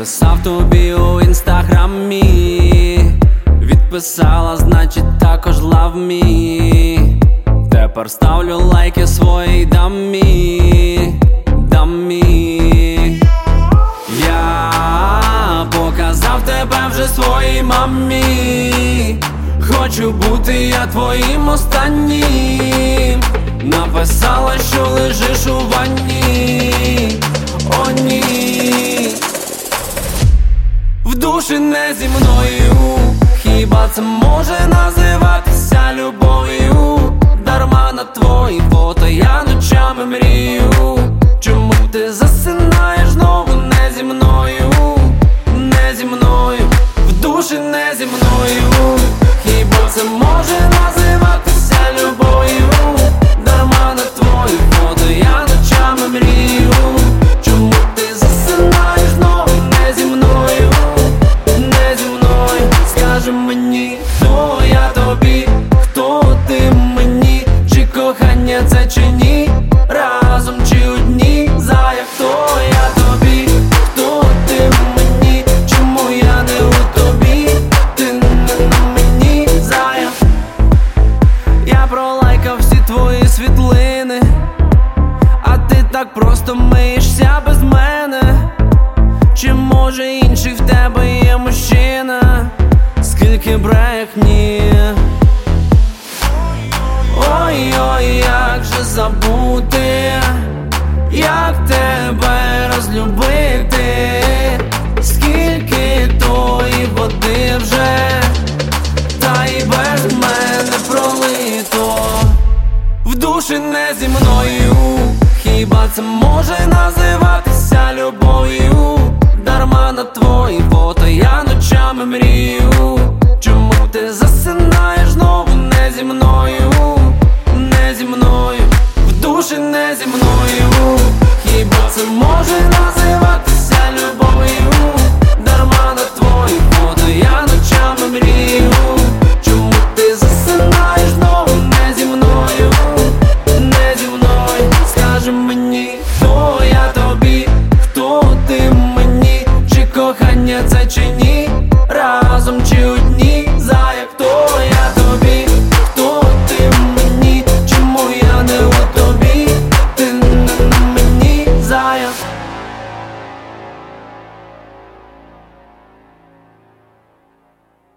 Написав тобі у інстаграмі, відписала, значить також love me. Тепер ставлю лайки своїй дамі. Я показав тебе вже своїй мамі. Хочу бути я твоїм останнім. Написала, що лежиш у ванні. О ні, в душі не зі мною. Хіба це може називатися любов'ю? Дарма на твої фото я ночами мрію. Чому ти засинаєш знову не зі мною? Не зі мною, в душі не зі мною. Хіба це може називатися любов'ю? Дарма на твої фото я ночами мрію. Чому ти засинаєш знову не зі мною? Не зі мною. Скажи мені, хто я тобі, хто ти мені? Чи кохання це, чи ні? Разом чи одні? Зая, хто я тобі, хто ти мені? Чому я не у тобі? Ти не на мені, зая. Я пролайкав всі твої світлини, а ти так просто миєшся без мене. Чи може інший в тебе є мужчина? Скільки брехні. Ой-ой, як же забути, як тебе розлюбити. Скільки тої води вже, та й без мене пролито. В душі не зі мною. Хіба це може називатися любов'ю? Дарма на твої фото я ночами мрію. Чому ти засинаєш знову не зі мною? Не зі мною, в душі не зі мною.